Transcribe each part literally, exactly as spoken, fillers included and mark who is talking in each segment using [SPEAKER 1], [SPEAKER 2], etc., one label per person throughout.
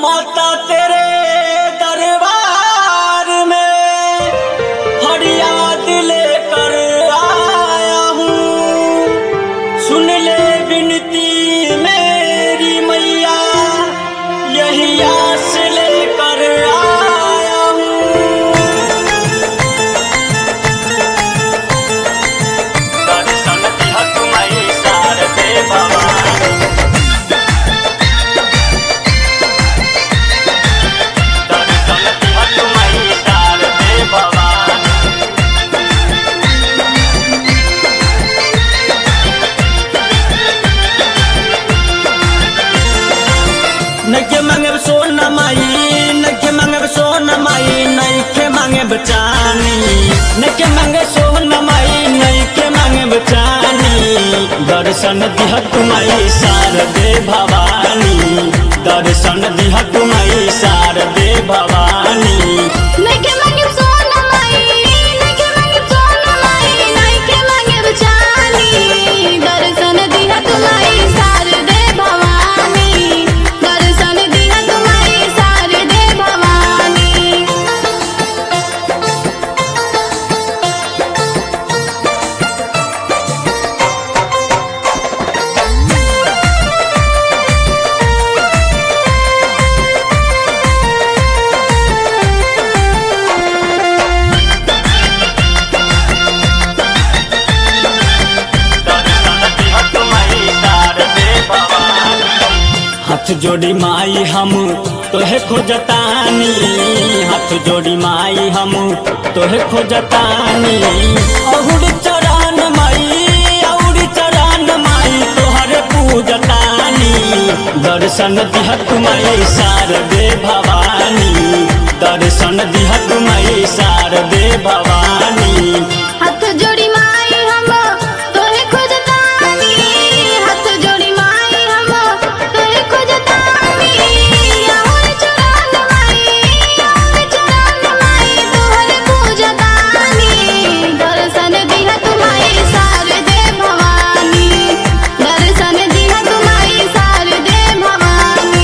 [SPEAKER 1] माता तेरे दरबार में फरियाद लेकर आया हूँ। सुन ले विनती मेरी मैया, यही आस लेकर आया हूँ। दर्शन दिया तुम्हारी शारदे भवानी, दर्शन दिया तुम्हारी शारदे भवानी। नके मांगे सोना माई, नके मांगे सोना माई, नईखे मांगे बचानी। नके मांगे सोना माई, नईखे मांगे बचानी। दर्शन दिया तुम्हारी शारदे भवानी, दर्शन दिया तुम्हारी शारदे भवानी।
[SPEAKER 2] नके मांगे सोना माई, नके मांगे सोना माई, नके मांगे बचानी। दर्शन दिया तुम्हारी शारदे भवानी, दर्शन दिया तुम्हारी शारदे भवानी।
[SPEAKER 1] दर्शन दिया तुम्हारी शारदे भवानी। हाथ जोड़ी माई हम तोहे खोजतानी, हाथ जोड़ी माई हम तोहे खोजतानी। अहुरी चरण माई, अहुरी चरण माई तोहरे पूजतानी। दर्शन दिया तुम्हारी शारदे भवानी, दर्शन दिया तुम्हारी शारदे भवानी।
[SPEAKER 2] हाथ जोड़ी माई हम तोहे खोजतानी, हाथ जोड़ी माई हम तोहे खोजतानी। और चरण माई, और चरण माई तोहरे पूजतानी। दर्शन दिया तुम्हारी शारदे भवानी, दर्शन दिया तुम्हारी शारदे भवानी।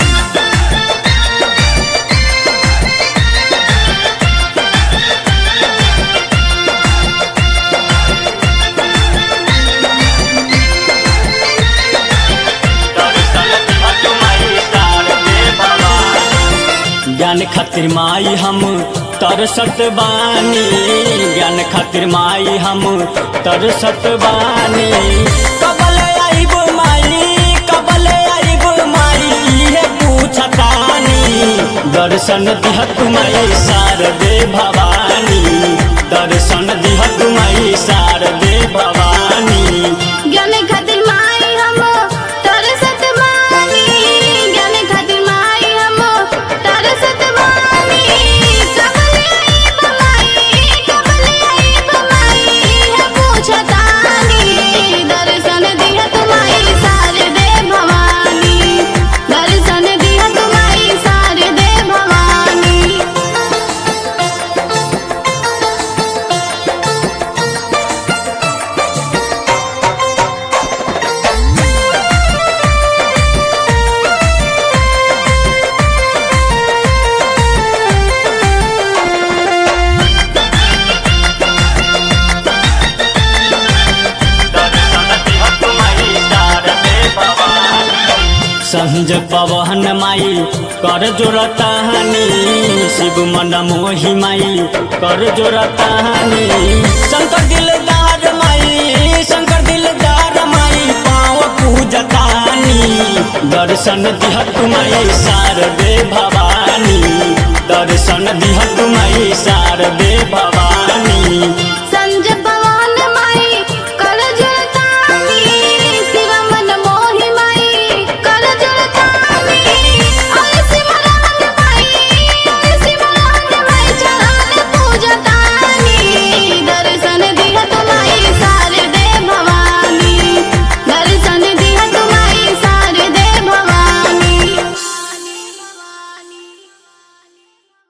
[SPEAKER 1] दर्शन दिया तुम्हारी शारदे भवानी। ज्ञान खातिर माई हम तरसत बानी, ज्ञान खातिर माई हम तरसत बानी। कबल आइब माई, कबल आइब माई, इहे पूछतानी। दर्शन दिया तुम्हारी शारदे भवानी, दर्शन दिया तुम्हारी शारदे भवानी।
[SPEAKER 2] ज्ञान खातिर माई हम तरसत बानी, ज्ञान खातिर माई हम तरसत बानी। कबल आइब माई, कबल आइब माई, इहे पूछतानी। दर्शन दिया तुम्हारी शारदे भवानी, दर्शन दिया तुम्हारी शारदे भवानी।
[SPEAKER 1] दर्शन दिया तुम्हारी शारदे भवानी। संज पवन माई कर जोरतानी, शिव मन मोहि माई कर जोरतानी। शंकर दिलदार माई, शंकर दिलदार माई पाँव पूजतानी। दर्शन दिया तुम्हारी शारदे भवानी।